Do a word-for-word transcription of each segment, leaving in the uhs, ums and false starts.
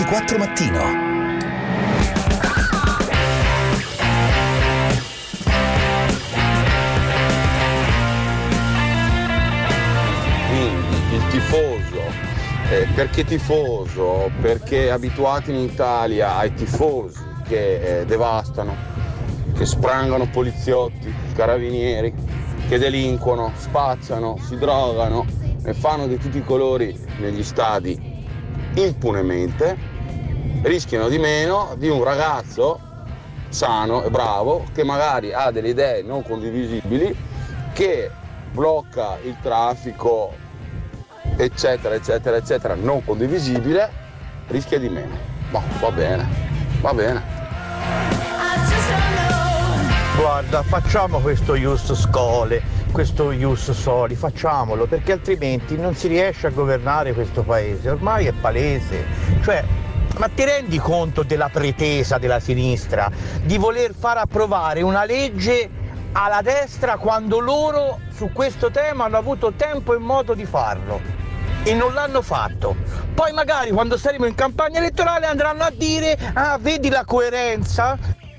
ventiquattro Mattino. Il tifoso, eh, perché tifoso? Perché abituati in Italia ai tifosi che eh, devastano, che sprangano poliziotti, carabinieri, che delinquono, spacciano, si drogano e fanno di tutti i colori negli stadi impunemente, rischiano di meno di un ragazzo sano e bravo che magari ha delle idee non condivisibili, che blocca il traffico, eccetera eccetera eccetera, non condivisibile, rischia di meno. Boh, va bene, va bene. Guarda, facciamo questo ius scholae, questo ius soli, facciamolo, perché altrimenti non si riesce a governare questo paese, ormai è palese. Cioè, ma ti rendi conto della pretesa della sinistra di voler far approvare una legge alla destra quando loro su questo tema hanno avuto tempo e modo di farlo e non l'hanno fatto? Poi magari quando saremo in campagna elettorale andranno a dire: ah, vedi la coerenza?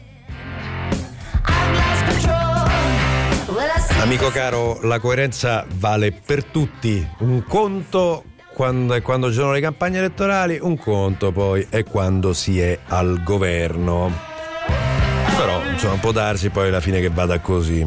Amico caro, la coerenza vale per tutti. Un conto quando è quando ci sono le campagne elettorali, un conto poi è quando si è al governo. Però insomma può darsi poi alla fine che vada così.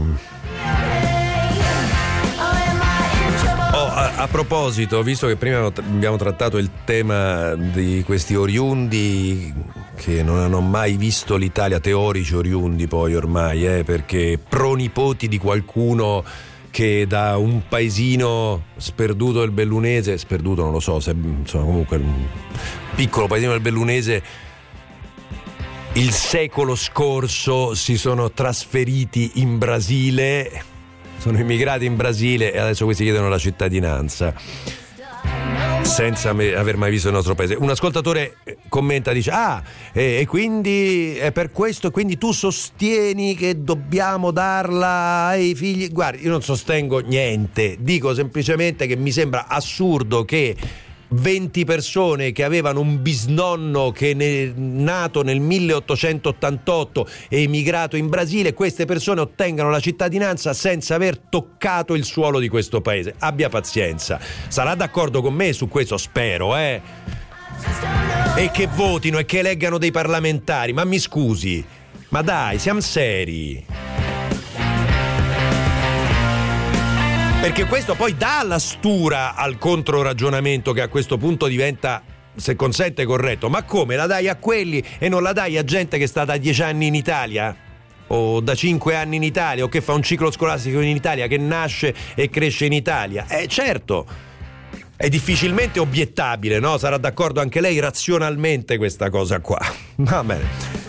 Oh, a, a proposito, visto che prima abbiamo trattato il tema di questi oriundi che non hanno mai visto l'Italia, teorici oriundi poi ormai, eh, perché pronipoti di qualcuno che da un paesino sperduto del Bellunese, sperduto non lo so, se, insomma comunque un piccolo paesino del Bellunese, il secolo scorso si sono trasferiti in Brasile, sono immigrati in Brasile e adesso questi chiedono la cittadinanza senza me- aver mai visto il nostro paese. Un ascoltatore commenta, dice: ah, e, e quindi è per questo, quindi tu sostieni che dobbiamo darla ai figli? Guardi, io non sostengo niente, dico semplicemente che mi sembra assurdo che venti persone che avevano un bisnonno che è nato nel milleottocentottantotto e emigrato in Brasile, queste persone ottengano la cittadinanza senza aver toccato il suolo di questo paese. Abbia pazienza, sarà d'accordo con me su questo, spero, eh? E che votino e che eleggano dei parlamentari, ma mi scusi, ma dai, siamo seri. Perché questo poi dà la stura al controragionamento che a questo punto diventa, se consente, corretto. Ma come la dai a quelli e non la dai a gente che è stata dieci anni in Italia? O da cinque anni in Italia? O che fa un ciclo scolastico in Italia? Che nasce e cresce in Italia? Eh certo, è difficilmente obiettabile, no? Sarà d'accordo anche lei razionalmente questa cosa qua. Va bene.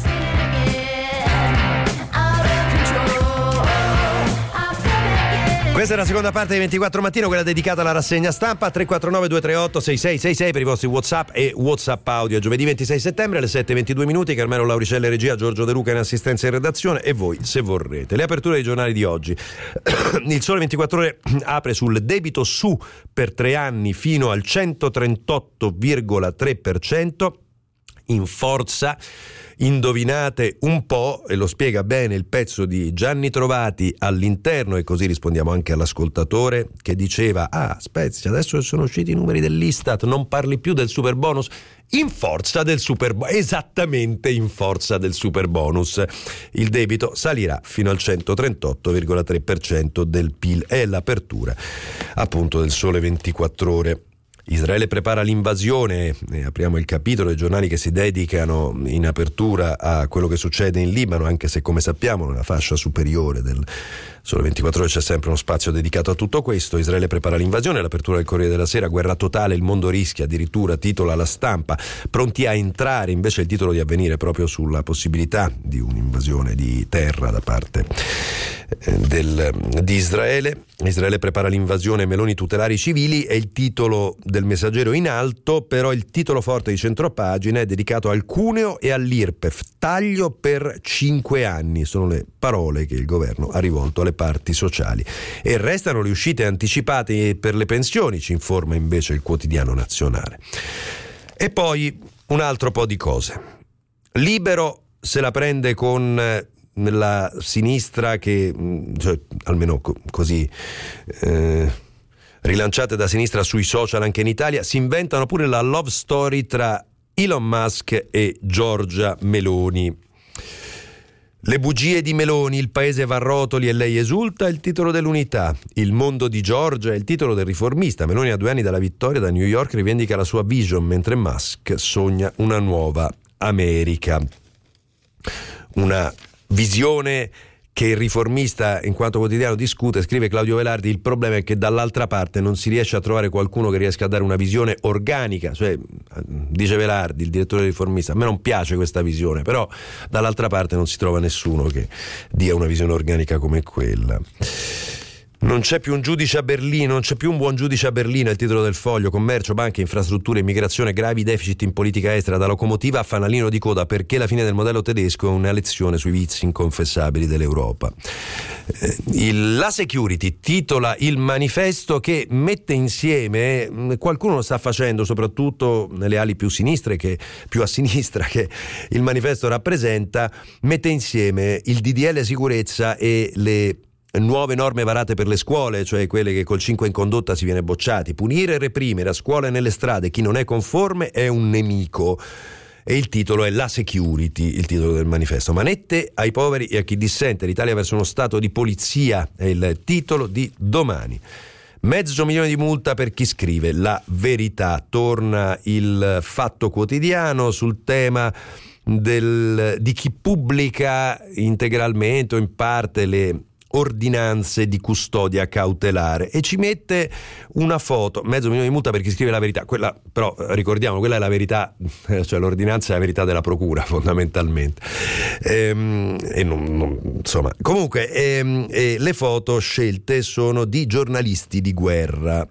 Questa è la seconda parte di ventiquattro Mattino, quella dedicata alla rassegna stampa. Tre quattro nove due tre otto sei sei sei sei per i vostri WhatsApp e WhatsApp audio. Giovedì ventisei settembre alle sette e ventidue minuti. Carmelo Lauricella in regia, Giorgio De Luca in assistenza in redazione e voi se vorrete. Le aperture dei giornali di oggi. Il Sole ventiquattro Ore apre sul debito su per tre anni fino al centotrentotto virgola tre per cento. In forza, indovinate un po', e lo spiega bene il pezzo di Gianni Trovati all'interno, e così rispondiamo anche all'ascoltatore che diceva: ah, Spezia, adesso sono usciti i numeri dell'Istat, non parli più del super bonus. In forza del super bonus, esattamente in forza del super bonus, il debito salirà fino al centotrentotto virgola tre per cento del P I L. È l'apertura appunto del Sole ventiquattro Ore. Israele prepara l'invasione, e apriamo il capitolo dei giornali che si dedicano in apertura a quello che succede in Libano, anche se, come sappiamo, nella fascia superiore del Sole ventiquattro Ore c'è sempre uno spazio dedicato a tutto questo. Israele prepara l'invasione, l'apertura del Corriere della Sera: guerra totale, il mondo rischia, addirittura titola La Stampa. Pronti a entrare, invece il titolo di Avvenire proprio sulla possibilità di un'invasione di terra da parte del, di Israele. Israele prepara l'invasione, Meloni tutelare i civili è il titolo del Messaggero in alto, però il titolo forte di centropagina è dedicato al Cuneo e all'I R P E F, taglio per cinque anni, sono le parole che il governo ha rivolto alle parti sociali. E restano le uscite anticipate per le pensioni, ci informa invece il Quotidiano Nazionale. E poi un altro po' di cose. Libero se la prende con la sinistra che, cioè, almeno co- così eh, rilanciate da sinistra sui social anche in Italia, si inventano pure la love story tra Elon Musk e Giorgia Meloni. Le bugie di Meloni, il paese va a rotoli e lei esulta, è il titolo dell'Unità. Il mondo di Giorgia è il titolo del Riformista. Meloni, a due anni dalla vittoria da New York, rivendica la sua vision, mentre Musk sogna una nuova America. Una visione che il Riformista, in quanto quotidiano, discute. Scrive Claudio Velardi: il problema è che dall'altra parte non si riesce a trovare qualcuno che riesca a dare una visione organica. Cioè, dice Velardi, il direttore del Riformista, a me non piace questa visione, però dall'altra parte non si trova nessuno che dia una visione organica come quella. Non c'è più un giudice a Berlino, non c'è più un buon giudice a Berlino, è il titolo del Foglio. Commercio, banche, infrastrutture, immigrazione, gravi deficit in politica estera, da locomotiva a fanalino di coda, perché la fine del modello tedesco è una lezione sui vizi inconfessabili dell'Europa. Eh, il, la Security titola il manifesto che mette insieme, qualcuno lo sta facendo soprattutto nelle ali più sinistre, che più a sinistra che il manifesto rappresenta, mette insieme il D D L sicurezza e le nuove norme varate per le scuole, cioè quelle che col cinque in condotta si viene bocciati. Punire e reprimere a scuola e nelle strade chi non è conforme è un nemico. E il titolo è La Security, il titolo del manifesto. Manette ai poveri e a chi dissente, l'Italia verso uno stato di polizia, è il titolo di Domani. Mezzo milione di multa per chi scrive la verità. Torna il Fatto Quotidiano sul tema del, di chi pubblica integralmente o in parte le ordinanze di custodia cautelare e ci mette una foto. Mezzo milione di multa per chi scrive la verità. Quella, però, ricordiamo, quella è la verità, cioè l'ordinanza è la verità della procura, fondamentalmente. Ehm, e non, non, insomma, comunque, ehm, eh, le foto scelte sono di giornalisti di guerra.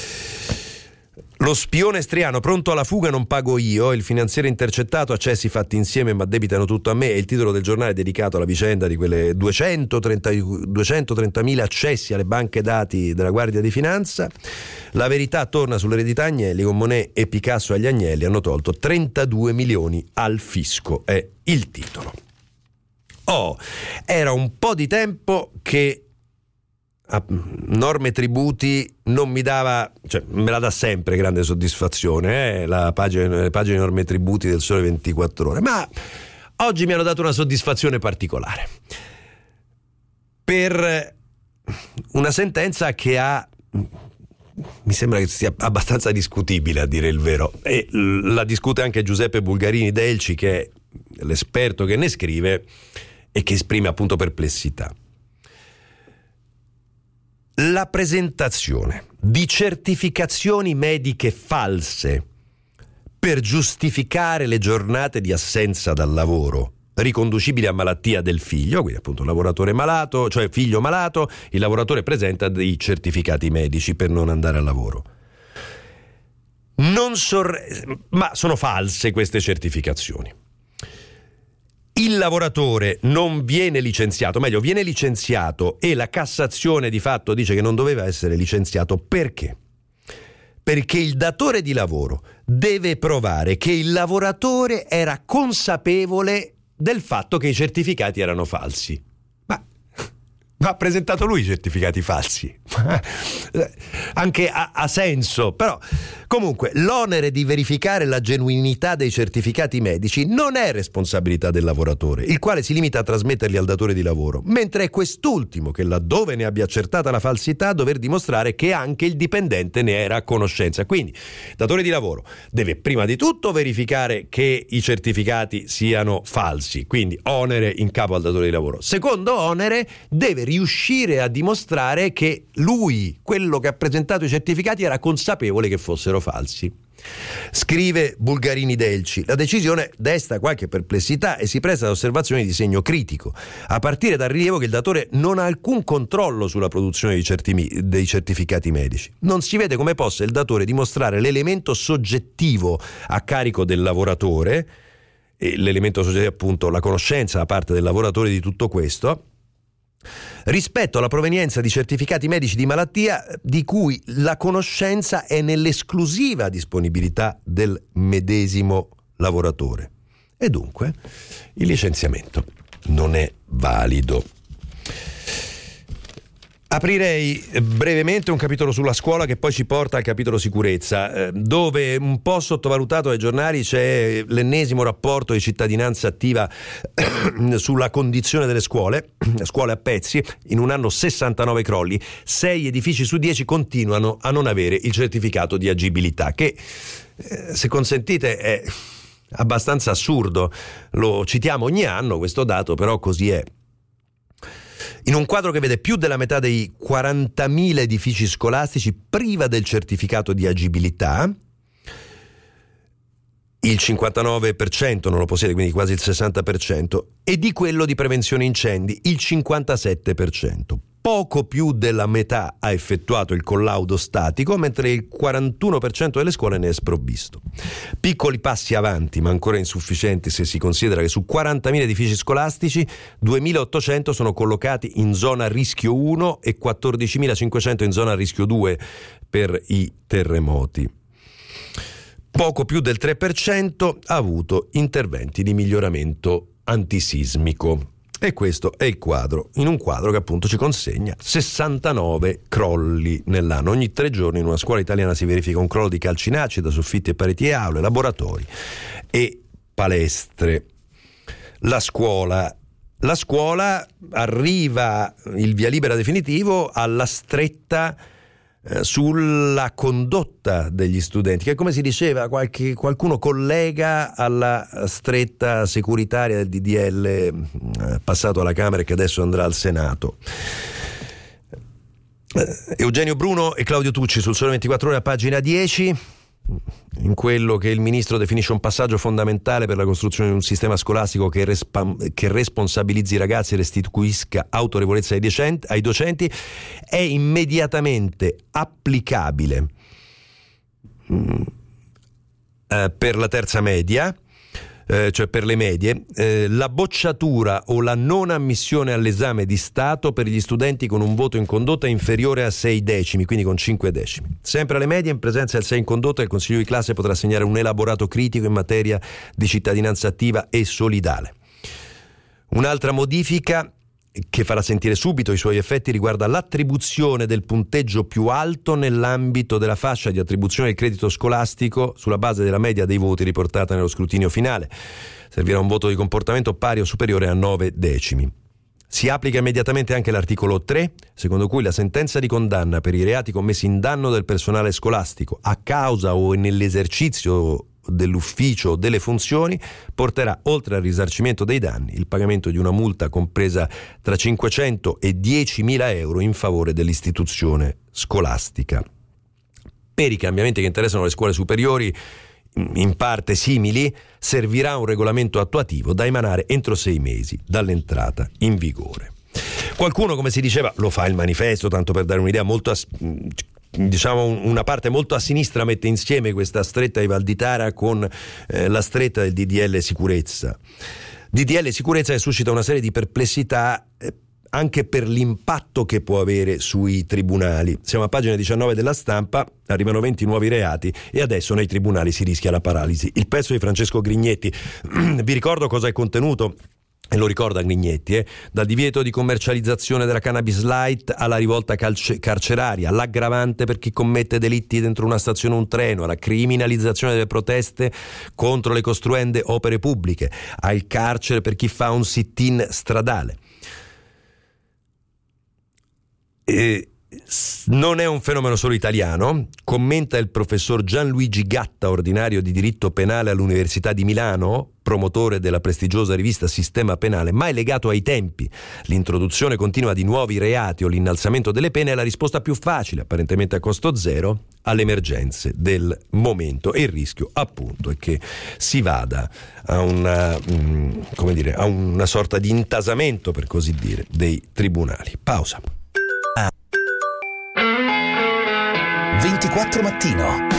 Lo spione striano pronto alla fuga, non pago io, il finanziere intercettato, accessi fatti insieme ma debitano tutto a me, è il titolo del giornale dedicato alla vicenda di quelle duecentotrentamila accessi alle banche dati della Guardia di Finanza. La verità torna sull'eredità Agnelli, con Monet e Picasso agli Agnelli hanno tolto trentadue milioni al fisco, è il titolo. Oh, era un po' di tempo che a norme tributi non mi dava, cioè me la dà sempre grande soddisfazione, eh? la pagina, le pagine norme tributi del Sole ventiquattro Ore, ma oggi mi hanno dato una soddisfazione particolare per una sentenza che ha, mi sembra che sia abbastanza discutibile, a dire il vero, e la discute anche Giuseppe Bulgarini Delci, che è l'esperto che ne scrive e che esprime appunto perplessità. La presentazione di certificazioni mediche false per giustificare le giornate di assenza dal lavoro riconducibili a malattia del figlio, quindi appunto un lavoratore malato, cioè figlio malato, il lavoratore presenta dei certificati medici per non andare al lavoro. Non sorre- ma sono false queste certificazioni. Il lavoratore non viene licenziato, meglio viene licenziato e la Cassazione di fatto dice che non doveva essere licenziato. Perché? Perché il datore di lavoro deve provare che il lavoratore era consapevole del fatto che i certificati erano falsi. Ma, ma ha presentato lui i certificati falsi. Anche ha, ha senso, però comunque l'onere di verificare la genuinità dei certificati medici non è responsabilità del lavoratore, il quale si limita a trasmetterli al datore di lavoro, mentre è quest'ultimo che, laddove ne abbia accertata la falsità, dover dimostrare che anche il dipendente ne era a conoscenza. Quindi il datore di lavoro deve prima di tutto verificare che i certificati siano falsi, quindi onere in capo al datore di lavoro. Secondo onere, deve riuscire a dimostrare che lui, quello che ha presentato i certificati, era consapevole che fossero falsi. Scrive Bulgarini Delci: la decisione desta qualche perplessità e si presta ad osservazioni di segno critico, a partire dal rilievo che il datore non ha alcun controllo sulla produzione dei, certimi, dei certificati medici. Non si vede come possa il datore dimostrare l'elemento soggettivo a carico del lavoratore, e l'elemento soggettivo è appunto la conoscenza da parte del lavoratore di tutto questo, rispetto alla provenienza di certificati medici di malattia di cui la conoscenza è nell'esclusiva disponibilità del medesimo lavoratore e dunque il licenziamento non è valido. Aprirei brevemente un capitolo sulla scuola che poi ci porta al capitolo sicurezza, dove un po' sottovalutato ai giornali c'è l'ennesimo rapporto di cittadinanza attiva sulla condizione delle scuole, scuole a pezzi. In un anno sessantanove crolli, sei edifici su dieci continuano a non avere il certificato di agibilità, che se consentite è abbastanza assurdo. Lo citiamo ogni anno questo dato, però così è. In un quadro che vede più della metà dei quarantamila edifici scolastici priva del certificato di agibilità, il cinquantanove per cento non lo possiede, quindi quasi il sessanta per cento, e di quello di prevenzione incendi, il cinquantasette per cento. Poco più della metà ha effettuato il collaudo statico, mentre il quarantuno per cento delle scuole ne è sprovvisto. Piccoli passi avanti, ma ancora insufficienti se si considera che su quarantamila edifici scolastici duemilaottocento sono collocati in zona a rischio uno e quattordicimilacinquecento in zona a rischio due per i terremoti. Poco più del tre per cento ha avuto interventi di miglioramento antisismico. E questo è il quadro, in un quadro che appunto ci consegna sessantanove crolli nell'anno. Ogni tre giorni in una scuola italiana si verifica un crollo di calcinacci da soffitti e pareti e aule, laboratori e palestre. La scuola, la scuola arriva il via libera definitivo alla stretta eh, sulla condotta degli studenti, che come si diceva qualche, qualcuno collega alla stretta securitaria del D D L eh, passato alla Camera e che adesso andrà al Senato. eh, Eugenio Bruno e Claudio Tucci sul Sole ventiquattro Ore a pagina dieci, in quello che il ministro definisce un passaggio fondamentale per la costruzione di un sistema scolastico che, respa- che responsabilizzi i ragazzi e restituisca autorevolezza ai, decenti, ai docenti, è immediatamente applicabile mh, eh, per la terza media, eh, cioè per le medie, eh, la bocciatura o la non ammissione all'esame di Stato per gli studenti con un voto in condotta inferiore a sei decimi, quindi con cinque decimi. Sempre alle medie, in presenza del sei in condotta, il consiglio di classe potrà assegnare un elaborato critico in materia di cittadinanza attiva e solidale. Un'altra modifica che farà sentire subito i suoi effetti riguarda l'attribuzione del punteggio più alto nell'ambito della fascia di attribuzione del credito scolastico sulla base della media dei voti riportata nello scrutinio finale. Servirà un voto di comportamento pari o superiore a nove decimi. Si applica immediatamente anche l'articolo tre, secondo cui la sentenza di condanna per i reati commessi in danno del personale scolastico a causa o nell'esercizio dell'ufficio o delle funzioni porterà, oltre al risarcimento dei danni, il pagamento di una multa compresa tra cinquecento e diecimila euro in favore dell'istituzione scolastica. Per i cambiamenti che interessano le scuole superiori, in parte simili, servirà un regolamento attuativo da emanare entro sei mesi dall'entrata in vigore. Qualcuno, come si diceva, lo fa il manifesto, tanto per dare un'idea molto as- diciamo una parte molto a sinistra mette insieme questa stretta di Valditara con eh, la stretta del D D L sicurezza. D D L sicurezza che suscita una serie di perplessità eh, anche per l'impatto che può avere sui tribunali. Siamo a pagina diciannove della Stampa, arrivano venti nuovi reati e adesso nei tribunali si rischia la paralisi. Il pezzo di Francesco Grignetti, vi ricordo cosa è contenuto? E lo ricorda Grignetti, eh? Dal divieto di commercializzazione della cannabis light alla rivolta calce- carceraria, all'aggravante per chi commette delitti dentro una stazione o un treno, alla criminalizzazione delle proteste contro le costruende opere pubbliche, al carcere per chi fa un sit-in stradale. E non è un fenomeno solo italiano, commenta il professor Gianluigi Gatta, ordinario di diritto penale all'Università di Milano, promotore della prestigiosa rivista Sistema Penale, ma è legato ai tempi. L'introduzione continua di nuovi reati o l'innalzamento delle pene è la risposta più facile, apparentemente a costo zero, alle emergenze del momento, e il rischio appunto è che si vada a una, come dire, a una sorta di intasamento, per così dire, dei tribunali. Pausa. ventiquattro Mattino.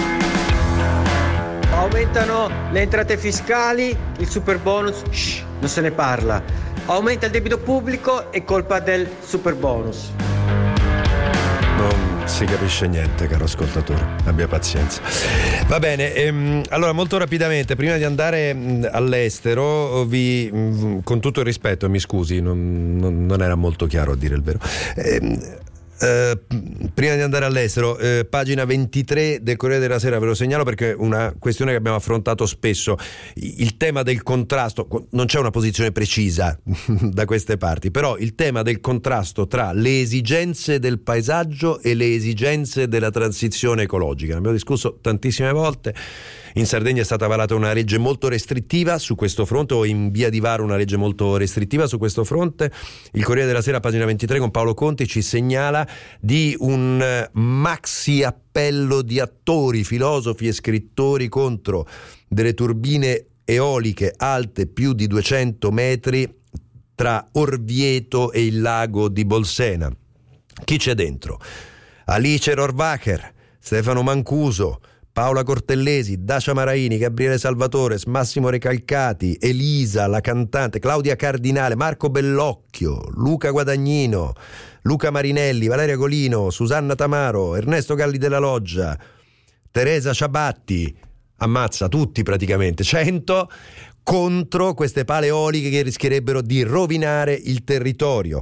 Aumentano le entrate fiscali, il super bonus, shh, non se ne parla. Aumenta il debito pubblico, è colpa del super bonus. Non si capisce niente, caro ascoltatore, abbia pazienza. Va bene, ehm, allora molto rapidamente, prima di andare mh, all'estero, vi, mh, con tutto il rispetto, mi scusi, non, non, non era molto chiaro a dire il vero. Ehm, Uh, prima di andare all'estero, uh, pagina ventitré del Corriere della Sera, ve lo segnalo perché è una questione che abbiamo affrontato spesso, il tema del contrasto. Non c'è una posizione precisa da queste parti, però il tema del contrasto tra le esigenze del paesaggio e le esigenze della transizione ecologica. Ne abbiamo discusso tantissime volte. In Sardegna è stata varata una legge molto restrittiva su questo fronte, o in via di varo una legge molto restrittiva su questo fronte. Il Corriere della Sera, pagina ventitré, con Paolo Conti, ci segnala di un maxi appello di attori, filosofi e scrittori contro delle turbine eoliche alte più di duecento metri tra Orvieto e il lago di Bolsena. Chi c'è dentro? Alice Rohrwacher, Stefano Mancuso, Paola Cortellesi, Dacia Maraini, Gabriele Salvatore, Massimo Recalcati, Elisa, la cantante, Claudia Cardinale, Marco Bellocchio, Luca Guadagnino, Luca Marinelli, Valeria Golino, Susanna Tamaro, Ernesto Galli della Loggia, Teresa Ciabatti, ammazza tutti praticamente, cento contro queste pale eoliche che rischierebbero di rovinare il territorio.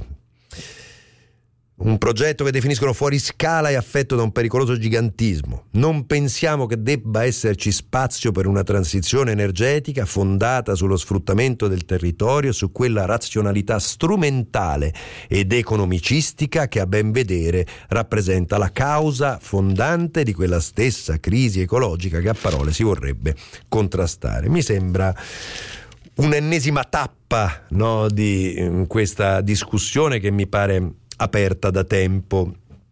Un progetto che definiscono fuori scala e affetto da un pericoloso gigantismo. Non pensiamo che debba esserci spazio per una transizione energetica fondata sullo sfruttamento del territorio, su quella razionalità strumentale ed economicistica che a ben vedere rappresenta la causa fondante di quella stessa crisi ecologica che a parole si vorrebbe contrastare. Mi sembra un'ennesima tappa, no, di questa discussione che mi pare aperta da tempo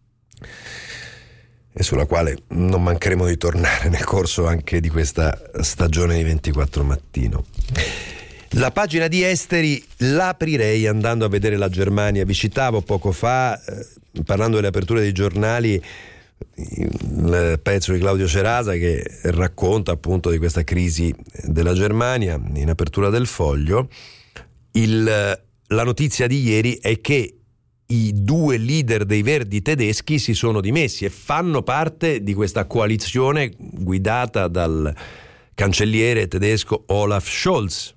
e sulla quale non mancheremo di tornare nel corso anche di questa stagione di ventiquattro Mattino. La pagina di esteri l'aprirei andando a vedere la Germania. Vi citavo poco fa, eh, parlando delle aperture dei giornali, il pezzo di Claudio Cerasa che racconta appunto di questa crisi della Germania in apertura del Foglio. Il, la notizia di ieri è che i due leader dei Verdi tedeschi si sono dimessi e fanno parte di questa coalizione guidata dal cancelliere tedesco Olaf Scholz.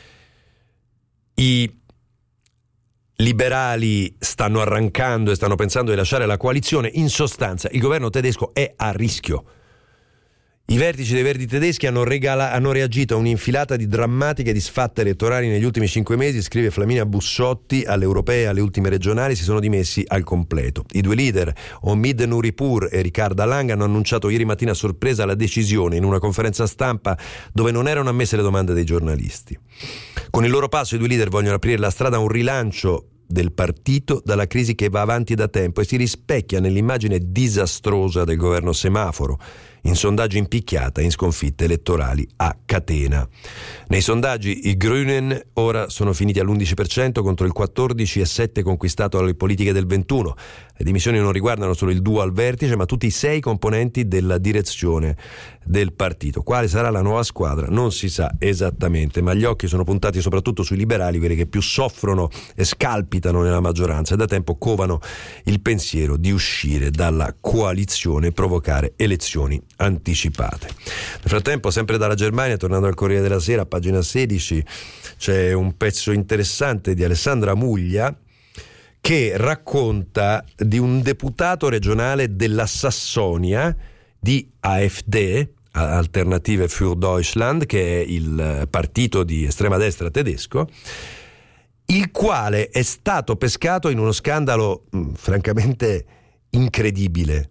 I liberali stanno arrancando e stanno pensando di lasciare la coalizione. In sostanza, il governo tedesco è a rischio. I vertici dei Verdi tedeschi hanno, regala- hanno reagito a un'infilata di drammatiche disfatte elettorali negli ultimi cinque mesi, scrive Flaminia Bussotti. Alle europee e alle ultime regionali si sono dimessi al completo. I due leader, Omid Nuripur e Riccardo Lang, hanno annunciato ieri mattina a sorpresa la decisione in una conferenza stampa dove non erano ammesse le domande dei giornalisti. Con il loro passo i due leader vogliono aprire la strada a un rilancio del partito dalla crisi che va avanti da tempo e si rispecchia nell'immagine disastrosa del governo semaforo, in sondaggi in picchiata e in sconfitte elettorali a catena. Nei sondaggi i Grünen ora sono finiti all'undici per cento contro il quattordici virgola sette per cento conquistato dalle politiche del ventuno. Le dimissioni non riguardano solo il duo al vertice, ma tutti i sei componenti della direzione del partito. Quale sarà la nuova squadra non si sa esattamente, ma gli occhi sono puntati soprattutto sui liberali, quelli che più soffrono e scalpitano nella maggioranza e da tempo covano il pensiero di uscire dalla coalizione e provocare elezioni anticipate. Nel frattempo, sempre dalla Germania, tornando al Corriere della Sera, pagina sedici, c'è un pezzo interessante di Alessandra Muglia che racconta di un deputato regionale della Sassonia di A F D, Alternative für Deutschland, che è il partito di estrema destra tedesco, il quale è stato pescato in uno scandalo mh, francamente incredibile.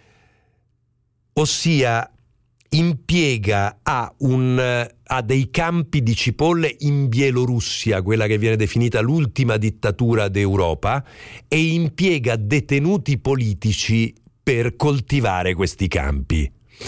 Ossia, impiega a, un, a dei campi di cipolle in Bielorussia, quella che viene definita l'ultima dittatura d'Europa, e impiega detenuti politici per coltivare questi campi.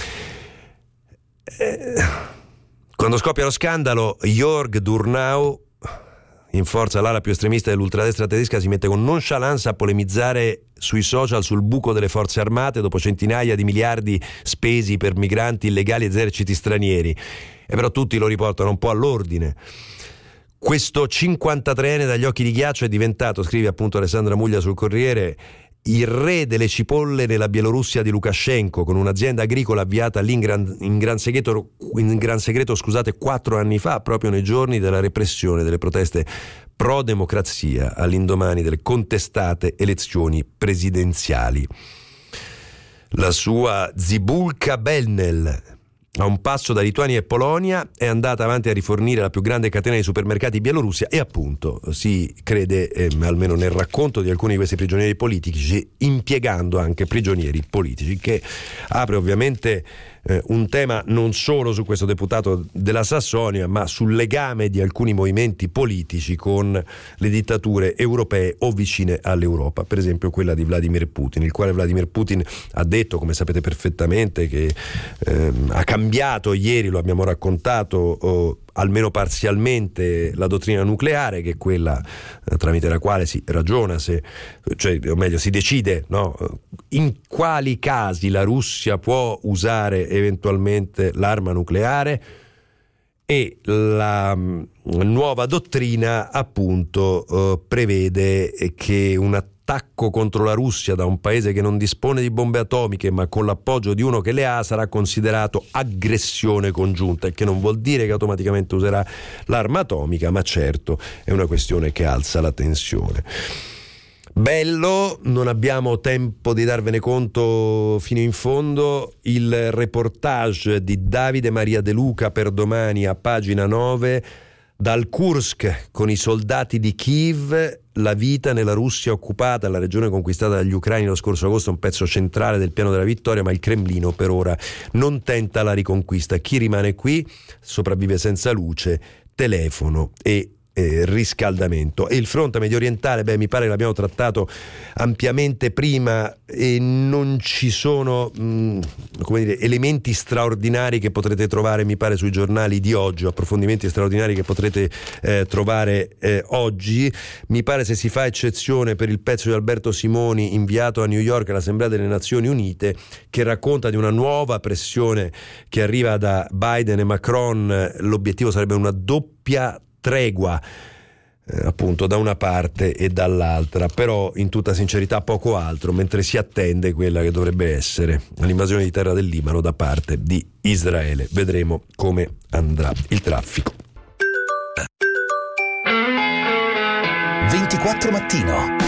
Eh, quando scoppia lo scandalo, Jörg Durnau, in forza all'ala più estremista dell'ultradestra tedesca, si mette con nonchalance a polemizzare sui social sul buco delle forze armate dopo centinaia di miliardi spesi per migranti illegali e eserciti stranieri. E però tutti lo riportano un po' all'ordine. Questo cinquantatreenne dagli occhi di ghiaccio è diventato, scrive appunto Alessandra Muglia sul Corriere, il re delle cipolle nella Bielorussia di Lukashenko, con un'azienda agricola avviata lì in gran, in gran segreto, in gran segreto scusate, quattro anni fa, proprio nei giorni della repressione delle proteste pro democrazia all'indomani delle contestate elezioni presidenziali. La sua Zibulka Belnel, a un passo da Lituania e Polonia, è andata avanti a rifornire la più grande catena di supermercati Bielorussia e appunto si crede, eh, almeno nel racconto di alcuni di questi prigionieri politici, impiegando anche prigionieri politici, che apre ovviamente eh, un tema non solo su questo deputato della Sassonia, ma sul legame di alcuni movimenti politici con le dittature europee o vicine all'Europa, per esempio quella di Vladimir Putin, il quale Vladimir Putin ha detto, come sapete perfettamente, che eh, ha cambiato ieri, lo abbiamo raccontato, oh, almeno parzialmente, la dottrina nucleare, che è quella eh, tramite la quale si ragiona se, cioè, o meglio, si decide, no, in quali casi la Russia può usare eventualmente l'arma nucleare, e la mh, nuova dottrina appunto eh, prevede che un attacco contro la Russia da un paese che non dispone di bombe atomiche ma con l'appoggio di uno che le ha sarà considerato aggressione congiunta, il che non vuol dire che automaticamente userà l'arma atomica, ma certo è una questione che alza la tensione. Bello, non abbiamo tempo di darvene conto fino in fondo, il reportage di Davide Maria De Luca per domani a pagina nove, dal Kursk con i soldati di Kiev, la vita nella Russia occupata, la regione conquistata dagli ucraini lo scorso agosto, un pezzo centrale del piano della vittoria, ma il Cremlino per ora non tenta la riconquista. Chi rimane qui sopravvive senza luce, telefono e Eh, riscaldamento. E il fronte medio orientale, beh, mi pare che l'abbiamo trattato ampiamente prima e non ci sono mh, come dire, elementi straordinari che potrete trovare, mi pare, sui giornali di oggi, o approfondimenti straordinari che potrete eh, trovare eh, oggi. Mi pare, se si fa eccezione per il pezzo di Alberto Simoni inviato a New York all'Assemblea delle Nazioni Unite, che racconta di una nuova pressione che arriva da Biden e Macron. L'obiettivo sarebbe una doppia tregua eh, appunto da una parte e dall'altra, però in tutta sincerità poco altro, mentre si attende quella che dovrebbe essere l'invasione di terra del Libano da parte di Israele. Vedremo come andrà il traffico. ventiquattro mattino.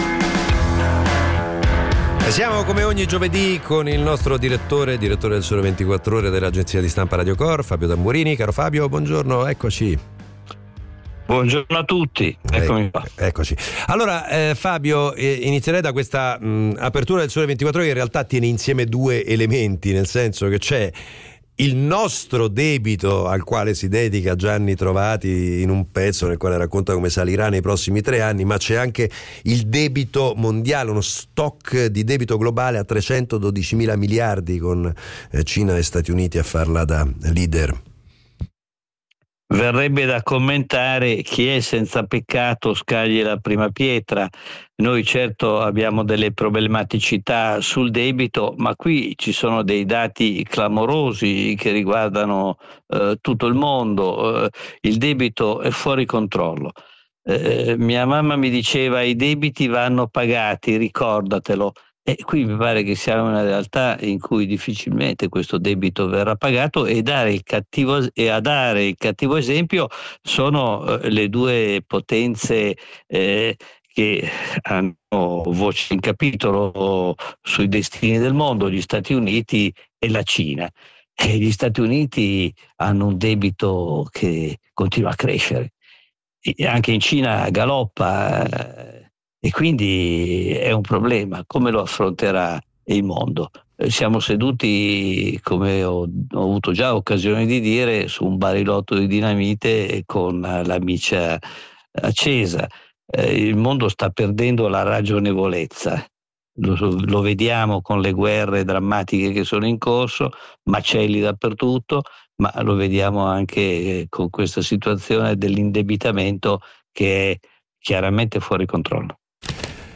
Siamo come ogni giovedì con il nostro direttore, direttore del Sole ventiquattro Ore dell'agenzia di stampa Radio Cor, Fabio Tamburini. Caro Fabio, buongiorno, eccoci. Buongiorno a tutti, eccomi qua. Eh, eccoci. Allora eh, Fabio, eh, inizierei da questa mh, apertura del Sole ventiquattro Ore, che in realtà tiene insieme due elementi, nel senso che c'è il nostro debito al quale si dedica Gianni Trovati in un pezzo nel quale racconta come salirà nei prossimi tre anni, ma c'è anche il debito mondiale, uno stock di debito globale a trecentododicimila miliardi, con eh, Cina e Stati Uniti a farla da leader. Verrebbe da commentare: chi è senza peccato scagli la prima pietra. Noi certo abbiamo delle problematicità sul debito, ma qui ci sono dei dati clamorosi che riguardano eh, tutto il mondo. Eh, il debito è fuori controllo. Eh, mia mamma mi diceva: i debiti vanno pagati, ricordatelo. E qui mi pare che siamo in una realtà in cui difficilmente questo debito verrà pagato, e, dare il cattivo, e a dare il cattivo esempio sono eh, le due potenze eh, che hanno voce in capitolo sui destini del mondo, gli Stati Uniti e la Cina. E gli Stati Uniti hanno un debito che continua a crescere, e anche in Cina galoppa. Eh, E quindi è un problema. Come lo affronterà il mondo? Siamo seduti, come ho, ho avuto già occasione di dire, su un barilotto di dinamite con la miccia accesa. Eh, il mondo sta perdendo la ragionevolezza. Lo, lo vediamo con le guerre drammatiche che sono in corso, macelli dappertutto, ma lo vediamo anche con questa situazione dell'indebitamento che è chiaramente fuori controllo.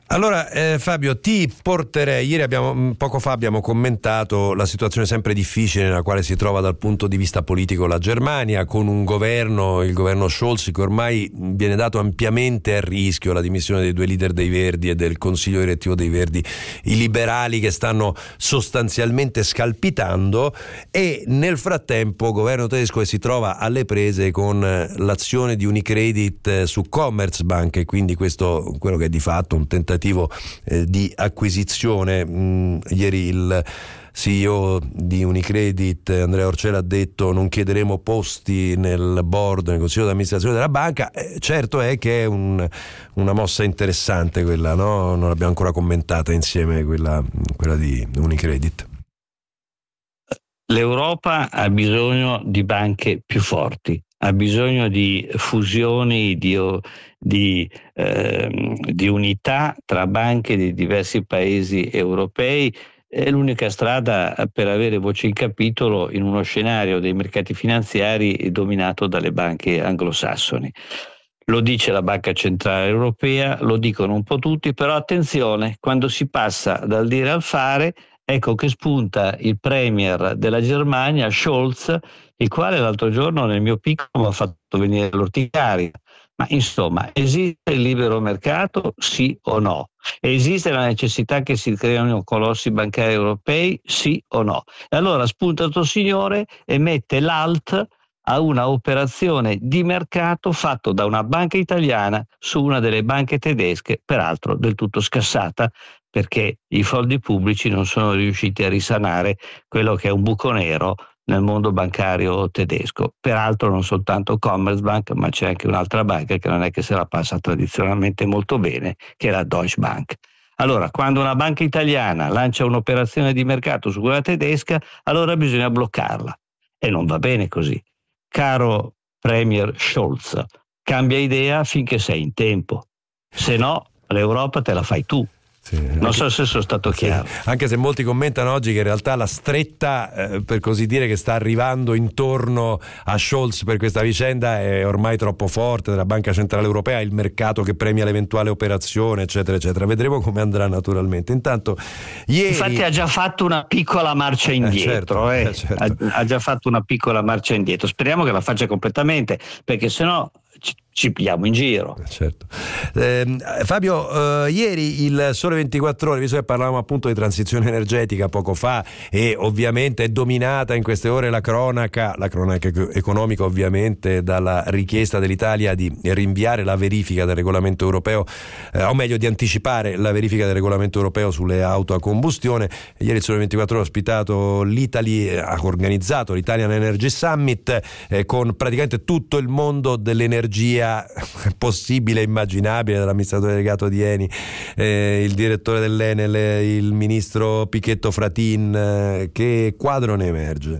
Allora eh, Fabio, ti porterei, ieri abbiamo, poco fa abbiamo commentato la situazione sempre difficile nella quale si trova dal punto di vista politico la Germania, con un governo, il governo Scholz, che ormai viene dato ampiamente a rischio, la dimissione dei due leader dei Verdi e del consiglio direttivo dei Verdi, i liberali che stanno sostanzialmente scalpitando, e nel frattempo il governo tedesco che si trova alle prese con l'azione di Unicredit su Commerzbank, e quindi questo quello che è di fatto un tentativo Eh, di acquisizione. Mm, ieri il C E O di Unicredit, Andrea Orcella, ha detto: non chiederemo posti nel board, nel consiglio di amministrazione della banca. Eh, certo è che è un, una mossa interessante quella, no? Non l'abbiamo ancora commentata insieme, quella, quella di Unicredit. L'Europa ha bisogno di banche più forti, ha bisogno di fusioni, di, di, eh, di unità tra banche di diversi paesi europei. È l'unica strada per avere voce in capitolo in uno scenario dei mercati finanziari dominato dalle banche anglosassoni. Lo dice la Banca Centrale Europea, lo dicono un po' tutti, però attenzione, quando si passa dal dire al fare, ecco che spunta il premier della Germania, Scholz, il quale l'altro giorno nel mio piccolo mi ha fatto venire l'orticaria. Ma insomma, esiste il libero mercato, sì o no? Esiste la necessità che si creino colossi bancari europei, sì o no? E allora spunta questo signore e mette l'alt a una operazione di mercato fatto da una banca italiana su una delle banche tedesche, peraltro del tutto scassata, perché i soldi pubblici non sono riusciti a risanare quello che è un buco nero nel mondo bancario tedesco. Peraltro non soltanto Commerzbank, ma c'è anche un'altra banca che non è che se la passa tradizionalmente molto bene, che è la Deutsche Bank. Allora, quando una banca italiana lancia un'operazione di mercato su quella tedesca, allora bisogna bloccarla. E non va bene così. Caro Premier Scholz, cambia idea finché sei in tempo. Se no, l'Europa te la fai tu. Sì, non anche, so se sono stato chiaro. Sì, anche se molti commentano oggi che in realtà la stretta, eh, per così dire, che sta arrivando intorno a Scholz per questa vicenda è ormai troppo forte, della Banca Centrale Europea, il mercato che premia l'eventuale operazione, eccetera eccetera. Vedremo come andrà naturalmente. Intanto ieri... Infatti ha già fatto una piccola marcia indietro, eh, certo, eh. Eh, certo. ha, ha già fatto una piccola marcia indietro. Speriamo che la faccia completamente, perché sennò ci, ci pigliamo in giro. Certo. Eh, Fabio, eh, ieri il Sole ventiquattro Ore, visto che parlavamo appunto di transizione energetica poco fa, e ovviamente è dominata in queste ore la cronaca, la cronaca economica ovviamente, dalla richiesta dell'Italia di rinviare la verifica del regolamento europeo, eh, o meglio di anticipare la verifica del regolamento europeo sulle auto a combustione. Ieri il Sole ventiquattro Ore ha ospitato l'Italy, ha organizzato l'Italian Energy Summit, eh, con praticamente tutto il mondo dell'energia possibile e immaginabile, dall'amministratore delegato di Eni, eh, il direttore dell'Enel, il ministro Pichetto Fratin. Eh, che quadro ne emerge?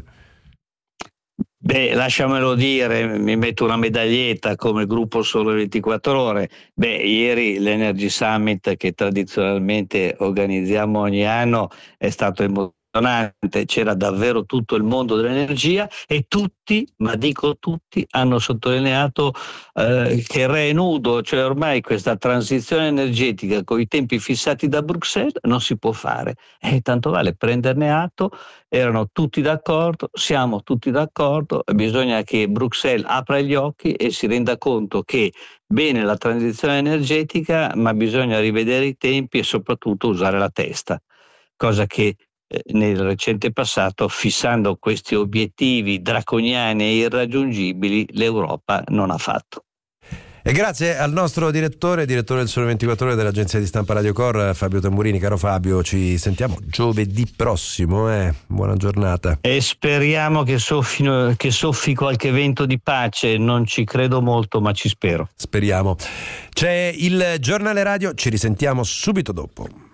Beh, lasciamelo dire, mi metto una medaglietta come gruppo Sole ventiquattro Ore. Beh, ieri l'Energy Summit, che tradizionalmente organizziamo ogni anno, è stato emozionante. C'era davvero tutto il mondo dell'energia e tutti, ma dico tutti, hanno sottolineato eh, che il re è nudo, cioè ormai questa transizione energetica con i tempi fissati da Bruxelles non si può fare, e tanto vale prenderne atto. Erano tutti d'accordo, siamo tutti d'accordo, bisogna che Bruxelles apra gli occhi e si renda conto che bene la transizione energetica, ma bisogna rivedere i tempi e soprattutto usare la testa, cosa che nel recente passato, fissando questi obiettivi draconiani e irraggiungibili, l'Europa non ha fatto. E grazie al nostro direttore, direttore del Sole ventiquattro Ore dell'agenzia di stampa Radio Cor, Fabio Tamburini. Caro Fabio, ci sentiamo giovedì prossimo, eh? Buona giornata. E speriamo che soffino, che soffi qualche vento di pace, non ci credo molto, ma ci spero. Speriamo. C'è il giornale radio, ci risentiamo subito dopo.